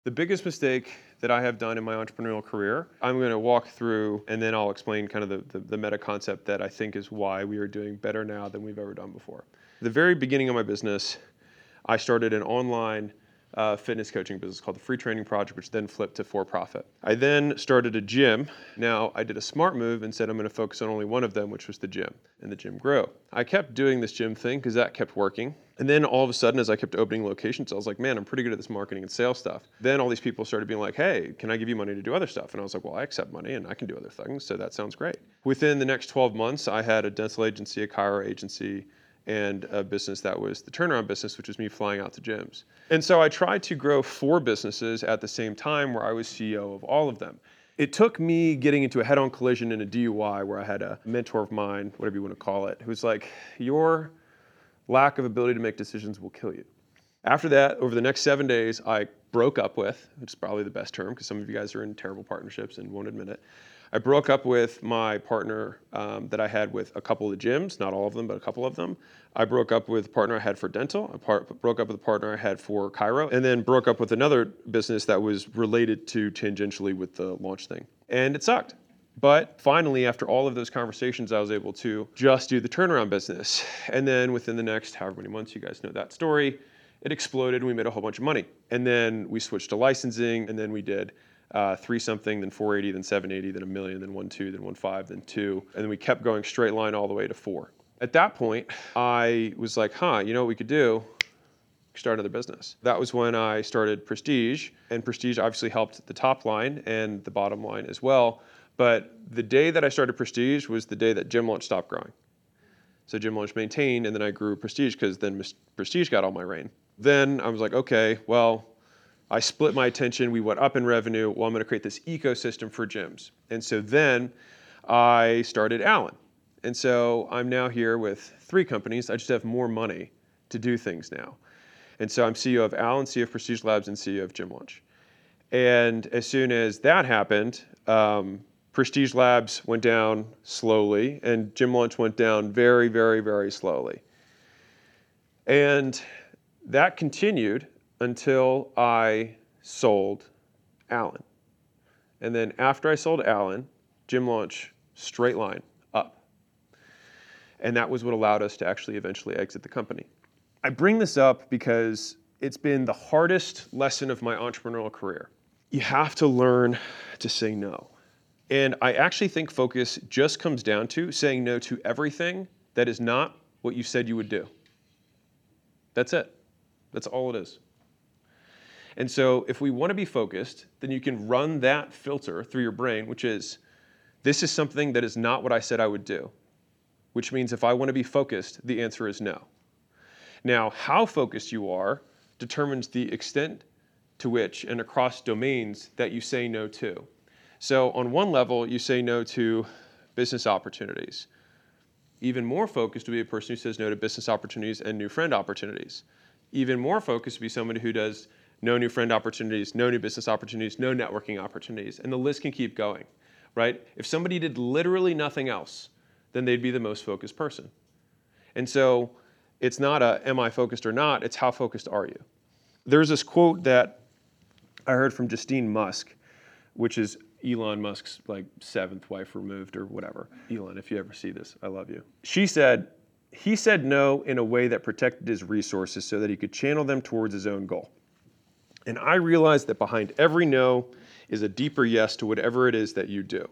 The biggest mistake that I have done in my entrepreneurial career, I'm going to walk through and then I'll explain kind of the meta concept that I think is why we are doing better now than we've ever done before. The very beginning of my business, I started an online fitness coaching business called the Free Training Project, which then flipped to for-profit. I then started a gym. Now, I did a smart move and said I'm going to focus on only one of them, which was the gym, and the gym grew. I kept doing this gym thing because that kept working. And then all of a sudden, as I kept opening locations, I was like, man, I'm pretty good at this marketing and sales stuff. Then all these people started being like, hey, can I give you money to do other stuff? And I was like, well, I accept money and I can do other things, so that sounds great. Within the next 12 months, I had a dental agency, a chiro agency, and a business that was the turnaround business, which was me flying out to gyms. And so I tried to grow 4 businesses at the same time where I was CEO of all of them. It took me getting into a head-on collision in a DUI where I had a mentor of mine, whatever you want to call it, who was like, your lack of ability to make decisions will kill you. After that, over the next 7 days, I broke up with, which is probably the best term because some of you guys are in terrible partnerships and won't admit it. I broke up with my partner that I had with a couple of the gyms, not all of them, but a couple of them. I broke up with a partner I had for dental. I broke up with a partner I had for chiro, and then broke up with another business that was related to tangentially with the launch thing. And it sucked. But finally, after all of those conversations, I was able to just do the turnaround business. And then within the next however many months, you guys know that story, it exploded and we made a whole bunch of money. And then we switched to licensing, and then we did 3 something, then 480, then 780, then $1 million, then 1.2, then 1.5, then 2. And then we kept going straight line all the way to 4. At that point, I was like, you know what we could do? Start another business. That was when I started Prestige, and Prestige obviously helped the top line and the bottom line as well. But the day that I started Prestige was the day that Gym Launch stopped growing. So Gym Launch maintained, and then I grew Prestige because then Prestige got all my reign. Then I was like, okay, well, I split my attention. We went up in revenue. Well, I'm going to create this ecosystem for gyms. And so then I started Allen. And so I'm now here with 3 companies. I just have more money to do things now. And so I'm CEO of Allen, CEO of Prestige Labs, and CEO of Gym Launch. And as soon as that happened, Prestige Labs went down slowly, and Gym Launch went down very, very, very slowly. And that continued until I sold Allen. And then after I sold Allen, Gym Launch straight line up. And that was what allowed us to actually eventually exit the company. I bring this up because it's been the hardest lesson of my entrepreneurial career. You have to learn to say no. And I actually think focus just comes down to saying no to everything that is not what you said you would do. That's it. That's all it is. And so if we want to be focused, then you can run that filter through your brain, which is, this is something that is not what I said I would do, which means if I want to be focused, the answer is no. Now, how focused you are determines the extent to which and across domains that you say no to. So on one level, you say no to business opportunities. Even more focused would be a person who says no to business opportunities and new friend opportunities. Even more focused would be somebody who does no new friend opportunities, no new business opportunities, no networking opportunities, and the list can keep going, right? If somebody did literally nothing else, then they'd be the most focused person. And so it's not am I focused or not, it's how focused are you? There's this quote that I heard from Justine Musk, which is Elon Musk's 7th wife removed or whatever. Elon, if you ever see this, I love you. She said, he said no in a way that protected his resources so that he could channel them towards his own goal. And I realized that behind every no is a deeper yes to whatever it is that you do.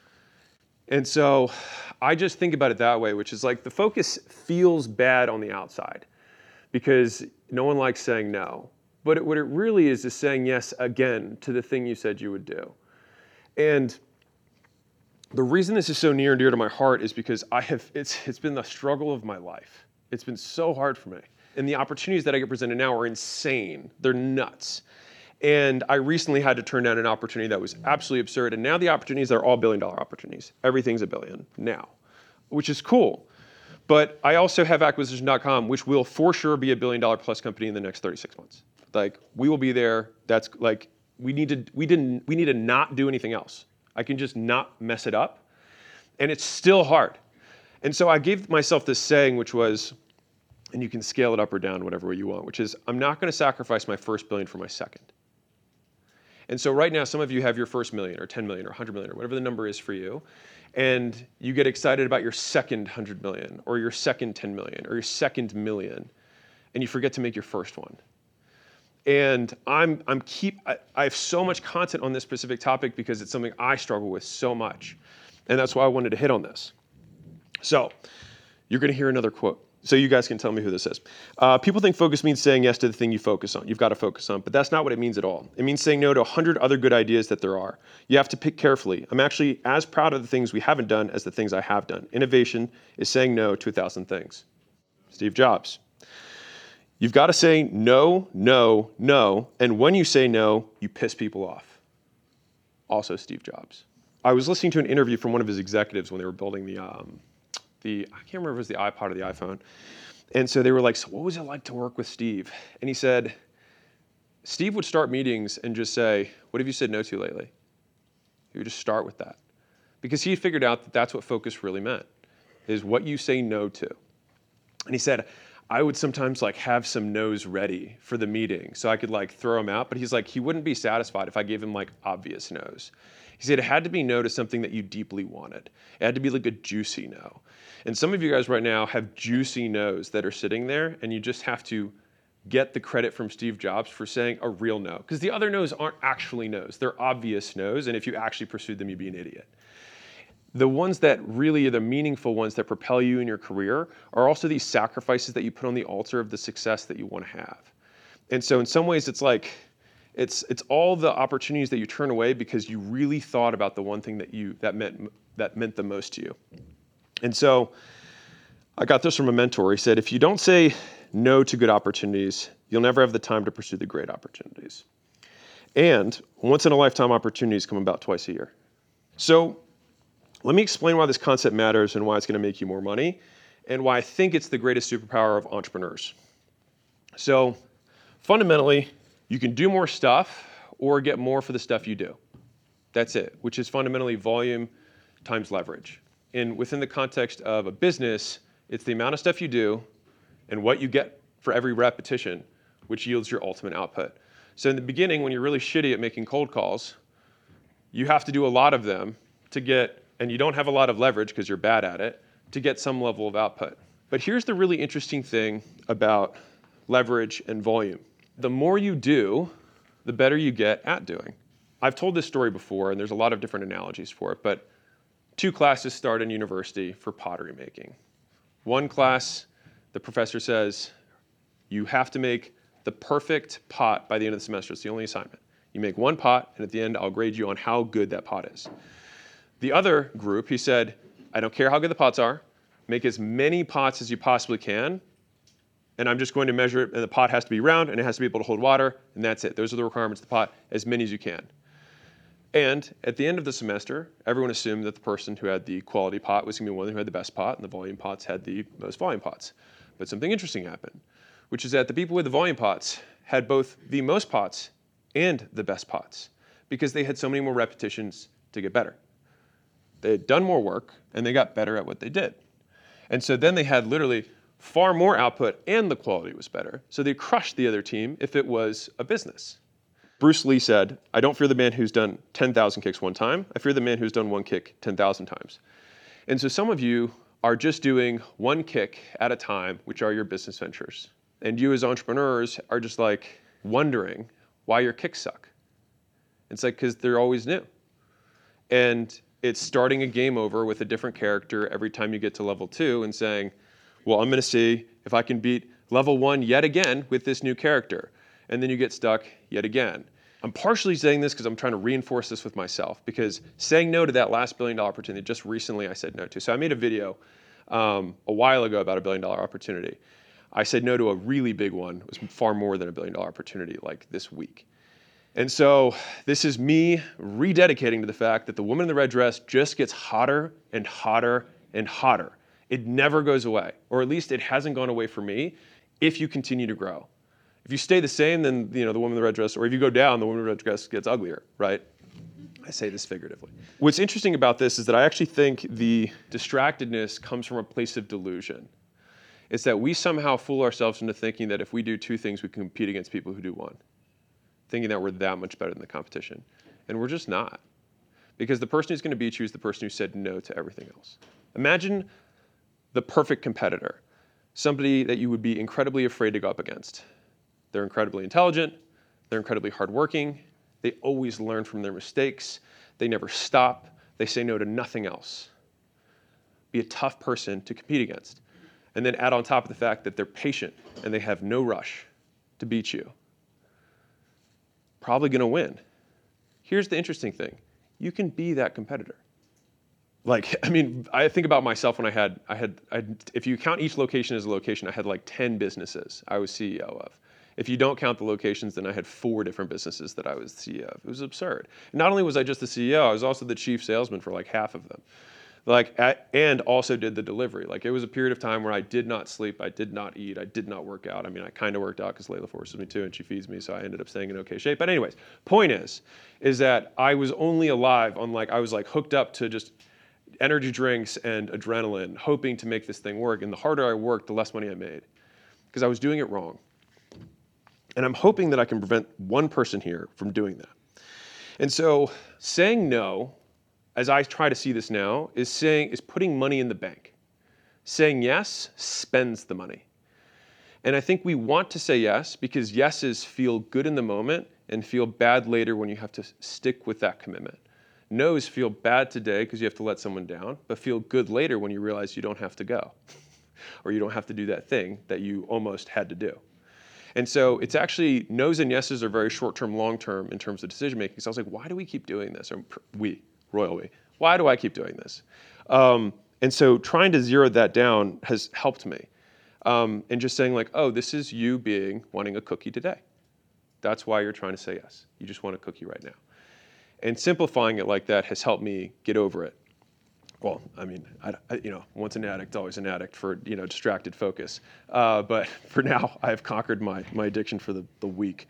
And so I just think about it that way, which is the focus feels bad on the outside because no one likes saying no. But what it really is saying yes again to the thing you said you would do. And the reason this is so near and dear to my heart is because it's been the struggle of my life. It's been so hard for me. And the opportunities that I get presented now are insane. They're nuts. And I recently had to turn down an opportunity that was absolutely absurd. And now the opportunities are all billion-dollar opportunities. Everything's $1 billion now, which is cool. But I also have Acquisition.com, which will for sure be $1 billion plus company in the next 36 months. We will be there. That's we need to not do anything else. I can just not mess it up. And it's still hard. And so I gave myself this saying, which was, and you can scale it up or down whatever way you want, which is I'm not going to sacrifice my first billion for my second. And so right now, some of you have your first million or 10 million or 100 million or whatever the number is for you. And you get excited about your second 100 million or your second 10 million or your second million. And you forget to make your first one. And I have so much content on this specific topic because it's something I struggle with so much. And that's why I wanted to hit on this. So you're going to hear another quote. So you guys can tell me who this is. People think focus means saying yes to the thing you focus on. You've got to focus on, but that's not what it means at all. It means saying no to 100 other good ideas that there are. You have to pick carefully. I'm actually as proud of the things we haven't done as the things I have done. Innovation is saying no to 1,000 things. Steve Jobs. You've got to say no, no, no, and when you say no, you piss people off. Also Steve Jobs. I was listening to an interview from one of his executives when they were building the I can't remember if it was the iPod or the iPhone. And so they were like, so what was it like to work with Steve? And he said, Steve would start meetings and just say, what have you said no to lately? He would just start with that. Because he figured out that that's what focus really meant, is what you say no to. And he said, I would sometimes have some no's ready for the meeting so I could throw them out. But he's like, he wouldn't be satisfied if I gave him obvious no's. He said it had to be no to something that you deeply wanted. It had to be a juicy no. And some of you guys right now have juicy no's that are sitting there, and you just have to get the credit from Steve Jobs for saying a real no. Because the other no's aren't actually no's. They're obvious no's, and if you actually pursued them, you'd be an idiot. The ones that really are the meaningful ones that propel you in your career are also these sacrifices that you put on the altar of the success that you want to have. And so in some ways, it's it's all the opportunities that you turn away because you really thought about the one thing that meant the most to you. And so I got this from a mentor. He said, if you don't say no to good opportunities, you'll never have the time to pursue the great opportunities. And once-in-a-lifetime opportunities come about twice a year. So let me explain why this concept matters and why it's going to make you more money and why I think it's the greatest superpower of entrepreneurs. So fundamentally, you can do more stuff or get more for the stuff you do. That's it, which is fundamentally volume times leverage. And within the context of a business, it's the amount of stuff you do and what you get for every repetition, which yields your ultimate output. So in the beginning, when you're really shitty at making cold calls, you have to do a lot of them to get, and you don't have a lot of leverage because you're bad at it, to get some level of output. But here's the really interesting thing about leverage and volume. The more you do, the better you get at doing. I've told this story before, and there's a lot of different analogies for it, but 2 classes start in university for pottery making. One class, the professor says, you have to make the perfect pot by the end of the semester. It's the only assignment. You make 1 pot, and at the end, I'll grade you on how good that pot is. The other group, he said, I don't care how good the pots are. Make as many pots as you possibly can, and I'm just going to measure it, and the pot has to be round, and it has to be able to hold water, and that's it. Those are the requirements of the pot, as many as you can. And at the end of the semester, everyone assumed that the person who had the quality pot was going to be one who had the best pot, and the volume pots had the most volume pots. But something interesting happened, which is that the people with the volume pots had both the most pots and the best pots because they had so many more repetitions to get better. They had done more work, and they got better at what they did. And so then they had literally far more output, and the quality was better. So they crushed the other team if it was a business. Bruce Lee said, I don't fear the man who's done 10,000 kicks one time. I fear the man who's done 1 kick 10,000 times. And so some of you are just doing 1 kick at a time, which are your business ventures. And you as entrepreneurs are just wondering why your kicks suck. It's because they're always new. And it's starting a game over with a different character every time you get to level 2 and saying, well, I'm going to see if I can beat level 1 yet again with this new character. And then you get stuck yet again. I'm partially saying this because I'm trying to reinforce this with myself, because saying no to that last $1 billion opportunity, just recently I said no to. So I made a video a while ago about a $1 billion opportunity. I said no to a really big one. It was far more than a $1 billion opportunity this week. And so this is me rededicating to the fact that the woman in the red dress just gets hotter and hotter and hotter. It never goes away, or at least it hasn't gone away for me if you continue to grow. If you stay the same, then the woman in the red dress, or if you go down, the woman in the red dress gets uglier, right? I say this figuratively. What's interesting about this is that I actually think the distractedness comes from a place of delusion. It's that we somehow fool ourselves into thinking that if we do 2 things, we can compete against people who do 1. thinking that we're that much better than the competition. And we're just not. Because the person who's going to beat you is the person who said no to everything else. Imagine the perfect competitor, somebody that you would be incredibly afraid to go up against. They're incredibly intelligent, they're incredibly hardworking, they always learn from their mistakes, they never stop, they say no to nothing else. Be a tough person to compete against. And then add on top of the fact that they're patient and they have no rush to beat you. Probably going to win. Here's the interesting thing. You can be that competitor. Like, I mean, I think about myself when I had, if you count each location as a location, I had like 10 businesses I was CEO of. If you don't count the locations, then I had 4 different businesses that I was CEO of. It was absurd. And not only was I just the CEO, I was also the chief salesman for like half of them. And also did the delivery. Like, it was a period of time where I did not sleep, I did not eat, I did not work out. I mean, I kind of worked out because Layla forces me to, and she feeds me, so I ended up staying in okay shape. But anyways, point is that I was only alive on I was like hooked up to just energy drinks and adrenaline, hoping to make this thing work. And the harder I worked, the less money I made, because I was doing it wrong. And I'm hoping that I can prevent one person here from doing that. And so saying no, as I try to see this now, is putting money in the bank. Saying yes spends the money. And I think we want to say yes because yeses feel good in the moment and feel bad later when you have to stick with that commitment. No's feel bad today because you have to let someone down, but feel good later when you realize you don't have to go or you don't have to do that thing that you almost had to do. And so it's actually, no's and yeses are very short-term, long-term in terms of decision-making. So I was like, why do we keep doing this? Or royal we. Why do I keep doing this? And so trying to zero that down has helped me. And just saying like, oh, this is you wanting a cookie today. That's why you're trying to say yes. You just want a cookie right now. And simplifying it like that has helped me get over it. Well, I mean, once an addict, always an addict for, distracted focus. But for now, I've conquered my addiction for the week.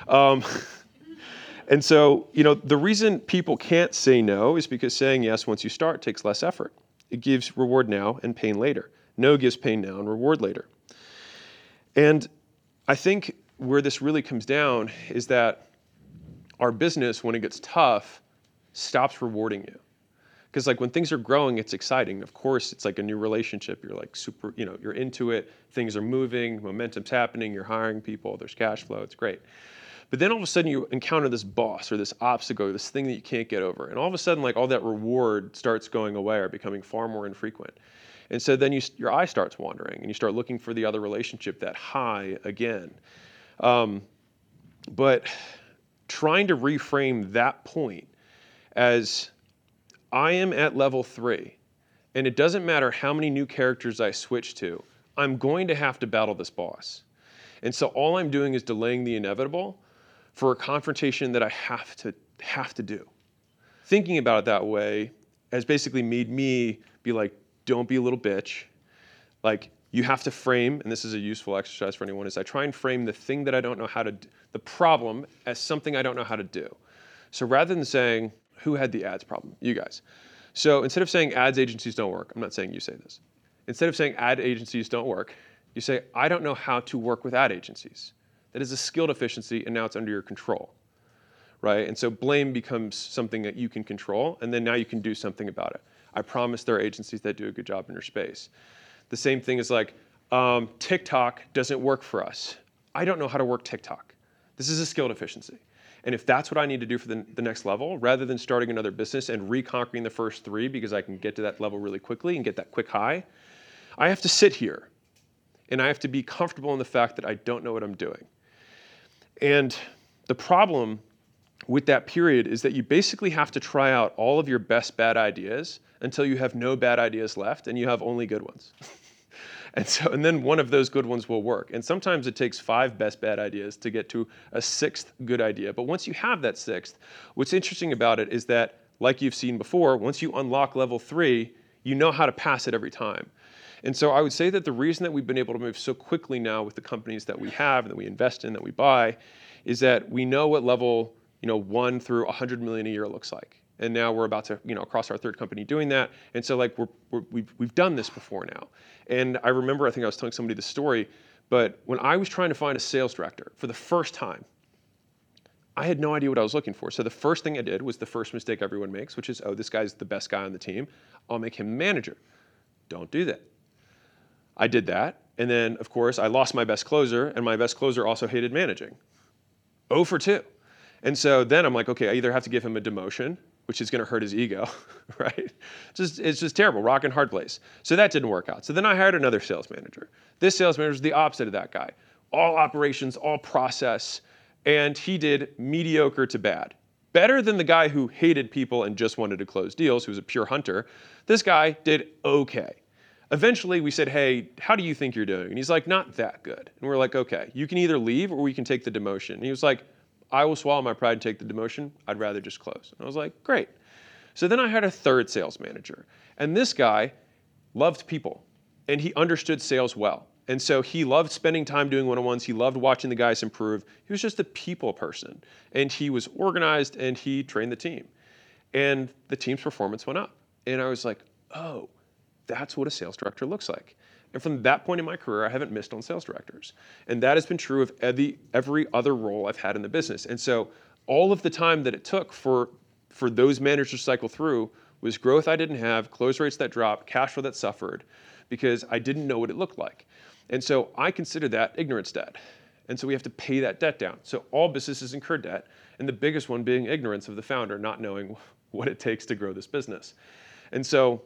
And so, the reason people can't say no is because saying yes once you start takes less effort. It gives reward now and pain later. No gives pain now and reward later. And I think where this really comes down is that our business, when it gets tough, stops rewarding you. Because when things are growing, it's exciting. Of course, it's like a new relationship. You're like super, you're into it. Things are moving, momentum's happening, you're hiring people, there's cash flow, it's great. But then all of a sudden you encounter this boss or this obstacle, or this thing that you can't get over. And all of a sudden, all that reward starts going away or becoming far more infrequent. And so then your eye starts wandering and you start looking for the other relationship, that high again. But trying to reframe that point as I am at level 3, and it doesn't matter how many new characters I switch to, I'm going to have to battle this boss. And so all I'm doing is delaying the inevitable for a confrontation that I have to do. Thinking about it that way has basically made me be like, don't be a little bitch. You have to frame, and this is a useful exercise for anyone, is I try and frame the thing that I don't know how to do, the problem, as something I don't know how to do. So rather than saying, who had the ads problem? You guys. So instead of saying ads agencies don't work, I'm not saying you say this. Instead of saying ad agencies don't work, you say, I don't know how to work with ad agencies. That is a skill deficiency, and now it's under your control, right? And so blame becomes something that you can control, and then now you can do something about it. I promise there are agencies that do a good job in your space. The same thing is TikTok doesn't work for us. I don't know how to work TikTok. This is a skill deficiency. And if that's what I need to do for the next level, rather than starting another business and reconquering the first 3 because I can get to that level really quickly and get that quick high, I have to sit here and I have to be comfortable in the fact that I don't know what I'm doing. And the problem with that period is that you basically have to try out all of your best bad ideas until you have no bad ideas left and you have only good ones. And then one of those good ones will work. And sometimes it takes 5 best bad ideas to get to a 6th good idea. But once you have that 6th, what's interesting about it is that, like you've seen before, once you unlock level 3, you know how to pass it every time. And so I would say that the reason that we've been able to move so quickly now with the companies that we have, that we invest in, that we buy, is that we know what level 1 through 100 million a year looks like. And now we're about to, across our 3rd company doing that. And so we've done this before now. And I remember, I think I was telling somebody the story, but when I was trying to find a sales director for the first time, I had no idea what I was looking for. So the first thing I did was the first mistake everyone makes, which is, oh, this guy's the best guy on the team. I'll make him manager. Don't do that. I did that. And then, of course, I lost my best closer, and my best closer also hated managing. 0 for 2. And so then I'm like, okay, I either have to give him a demotion, which is going to hurt his ego, right? It's just terrible, rock and hard place. So that didn't work out. So then I hired another sales manager. This sales manager is the opposite of that guy. All operations, all process, and he did mediocre to bad. Better than the guy who hated people and just wanted to close deals, who was a pure hunter. This guy did okay. Eventually we said, hey, how do you think you're doing? And he's like, not that good. And we're like, okay, you can either leave or we can take the demotion. And he was like, I will swallow my pride and take the demotion. I'd rather just close. And I was like, great. So then I had a third sales manager. And this guy loved people and he understood sales well. And so he loved spending time doing one-on-ones. He loved watching the guys improve. He was just a people person. And he was organized and he trained the team. And the team's performance went up. And I was like, oh, that's what a sales director looks like. And from that point in my career, I haven't missed on sales directors. And that has been true of every other role I've had in the business. And so all of the time that it took for those managers to cycle through was growth I didn't have, close rates that dropped, cash flow that suffered, because I didn't know what it looked like. And so I consider that ignorance debt. And so we have to pay that debt down. So all businesses incur debt, and the biggest one being ignorance of the founder, not knowing what it takes to grow this business. And so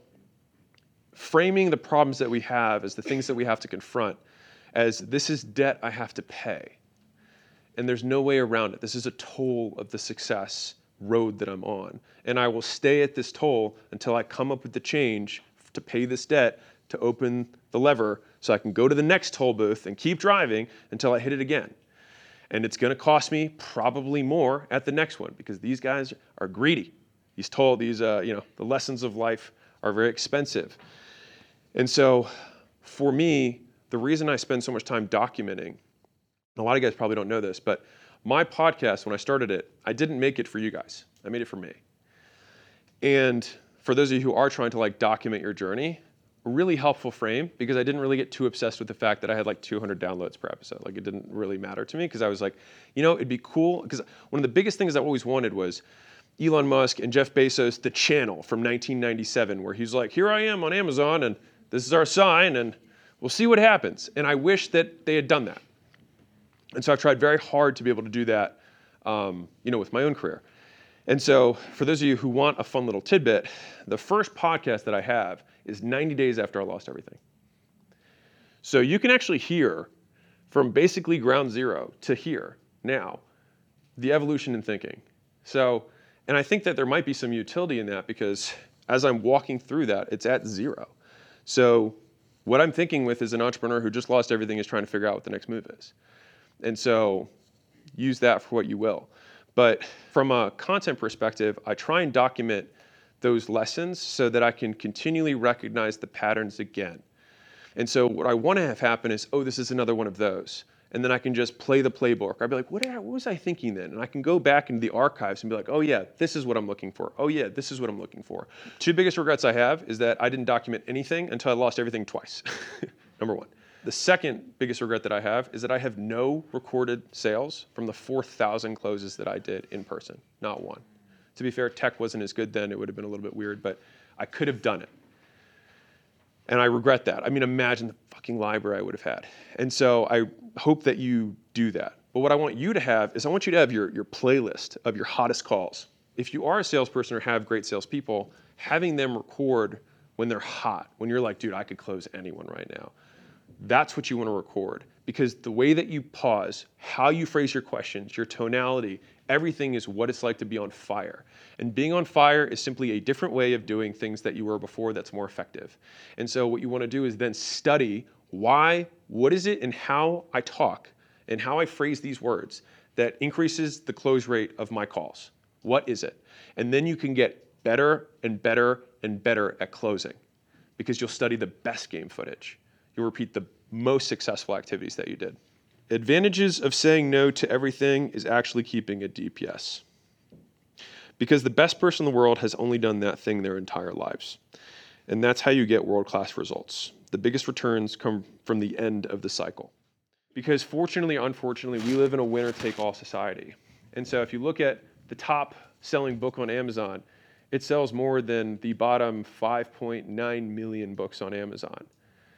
framing the problems that we have as the things that we have to confront as this is debt I have to pay. And there's no way around it. This is a toll of the success road that I'm on. And I will stay at this toll until I come up with the change to pay this debt, to open the lever so I can go to the next toll booth and keep driving until I hit it again. And it's going to cost me probably more at the next one because these guys are greedy. The lessons of life are very expensive. And so for me, the reason I spend so much time documenting, and a lot of guys probably don't know this, but my podcast, when I started it, I didn't make it for you guys. I made it for me. And for those of you who are trying to document your journey, a really helpful frame, because I didn't really get too obsessed with the fact that I had 200 downloads per episode. It didn't really matter to me because I was like, it'd be cool. Because one of the biggest things I always wanted was Elon Musk and Jeff Bezos, the channel from 1997, where he's like, here I am on Amazon, and this is our sign, and we'll see what happens. And I wish that they had done that. And so I've tried very hard to be able to do that, with my own career. And so for those of you who want a fun little tidbit, the first podcast that I have is 90 days after I lost everything. So you can actually hear from basically ground zero to here now, the evolution in thinking. So, and I think that there might be some utility in that because as I'm walking through that, it's at zero. So what I'm thinking with is an entrepreneur who just lost everything is trying to figure out what the next move is. And so use that for what you will. But from a content perspective, I try and document those lessons so that I can continually recognize the patterns again. And so what I want to have happen is, oh, this is another one of those. And then I can just play the playbook. I'd be like, what was I thinking then? And I can go back into the archives and be like, oh yeah, this is what I'm looking for. Oh yeah, this is what I'm looking for. Two biggest regrets I have is that I didn't document anything until I lost everything twice. Number one. The second biggest regret that I have is that I have no recorded sales from the 4,000 closes that I did in person. Not one. To be fair, tech wasn't as good then. It would have been a little bit weird, but I could have done it. And I regret that. I mean, imagine the fucking library I would have had. And so I hope that you do that. But what I want you to have is I want you to have your playlist of your hottest calls. If you are a salesperson or have great salespeople, having them record when they're hot, when you're like, dude, I could close anyone right now. That's what you want to record, because the way that you pause, how you phrase your questions, your tonality, everything is what it's like to be on fire. And being on fire is simply a different way of doing things that you were before that's more effective. And so what you want to do is then study why, what is it and how I talk and how I phrase these words that increases the close rate of my calls. What is it? And then you can get better and better and better at closing because you'll study the best game footage. You'll repeat the most successful activities that you did. Advantages of saying no to everything is actually keeping a DPS. Because the best person in the world has only done that thing their entire lives. And that's how you get world-class results. The biggest returns come from the end of the cycle. Because fortunately or unfortunately, we live in a winner-take-all society. And so if you look at the top selling book on Amazon, it sells more than the bottom 5.9 million books on Amazon.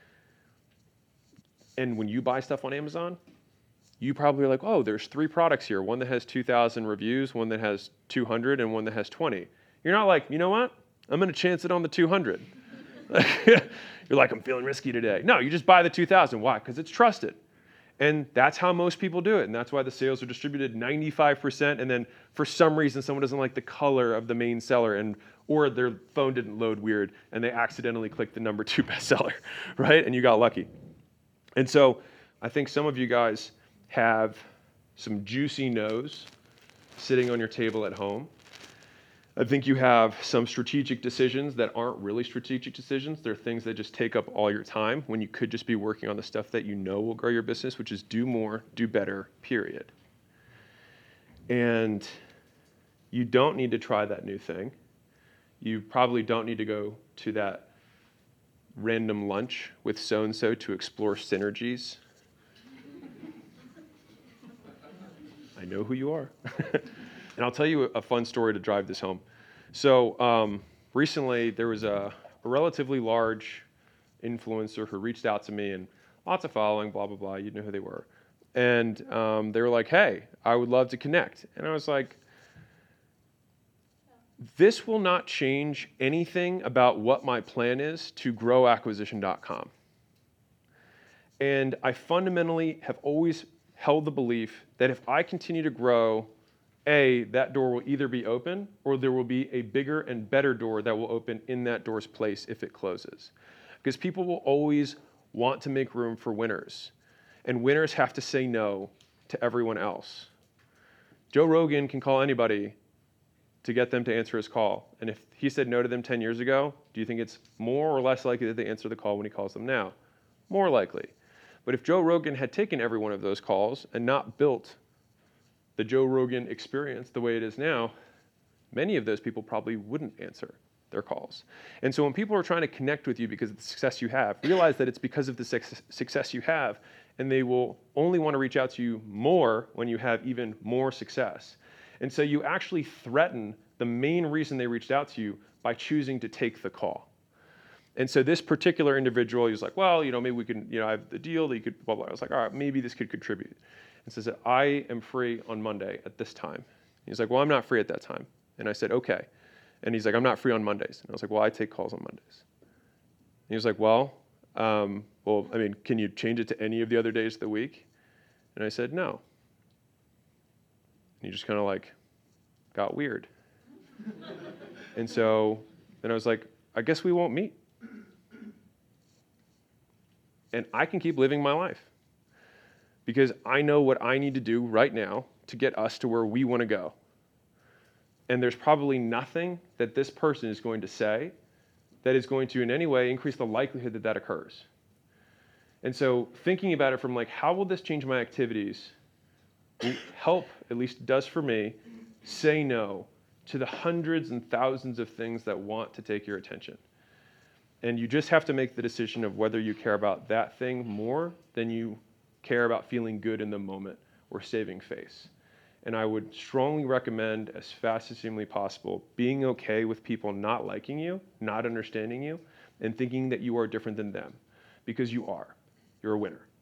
And when you buy stuff on Amazon, you probably are like, oh, there's 3 products here. One that has 2,000 reviews, one that has 200, and one that has 20. You're not like, you know what? I'm going to chance it on the 200. You're like, I'm feeling risky today. No, you just buy the 2,000. Why? Because it's trusted. And that's how most people do it. And that's why the sales are distributed 95%. And then for some reason, someone doesn't like the color of the main seller, or their phone didn't load weird, and they accidentally clicked the number 2 bestseller, right? And you got lucky. And so I think some of you guys have some juicy no's sitting on your table at home. I think you have some strategic decisions that aren't really strategic decisions. They're things that just take up all your time when you could just be working on the stuff that you know will grow your business, which is do more, do better, period. And you don't need to try that new thing. You probably don't need to go to that random lunch with so-and-so to explore synergies. I know who you are. And I'll tell you a fun story to drive this home. So recently there was a relatively large influencer who reached out to me, and lots of following, blah, blah, blah. You'd know who they were. And they were like, hey, I would love to connect. And I was like, this will not change anything about what my plan is to grow acquisition.com. And I fundamentally have always held the belief that if I continue to grow, that door will either be open or there will be a bigger and better door that will open in that door's place if it closes. Because people will always want to make room for winners. And winners have to say no to everyone else. Joe Rogan can call anybody to get them to answer his call. And if he said no to them 10 years ago, do you think it's more or less likely that they answer the call when he calls them now? More likely. But if Joe Rogan had taken every one of those calls and not built the Joe Rogan experience the way it is now, many of those people probably wouldn't answer their calls. And so when people are trying to connect with you because of the success you have, realize that it's because of the success you have, and they will only want to reach out to you more when you have even more success. And so you actually threaten the main reason they reached out to you by choosing to take the call. And so this particular individual, he was like, well, maybe we can, I have the deal that you could, blah, blah. I was like, all right, maybe this could contribute. And says that I am free on Monday at this time. He's like, well, I'm not free at that time. And I said, okay. And he's like, I'm not free on Mondays. And I was like, well, I take calls on Mondays. And he was like, well, can you change it to any of the other days of the week? And I said, no. And he just kind of like got weird. And so then I was like, I guess we won't meet. And I can keep living my life because I know what I need to do right now to get us to where we want to go. And there's probably nothing that this person is going to say that is going to in any way increase the likelihood that that occurs. And so thinking about it from like, how will this change my activities will help, at least it does for me, say no to the hundreds and thousands of things that want to take your attention. And you just have to make the decision of whether you care about that thing more than you care about feeling good in the moment or saving face. And I would strongly recommend, as fast as humanly possible, being okay with people not liking you, not understanding you, and thinking that you are different than them. Because you are. You're a winner.